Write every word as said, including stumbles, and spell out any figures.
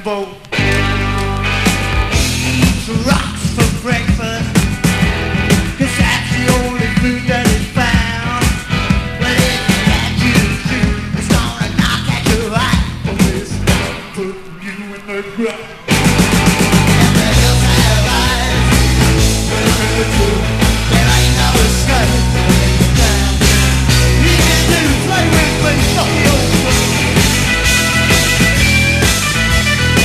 boat. Eats rocks for breakfast, 'cause that's the only food that is found. But if it catches you, it's gonna knock at your eye. Oh, it's gonna put you in the ground. And the hills have eyes, but remember too, there ain't no escape when it's down. You can do play with me, so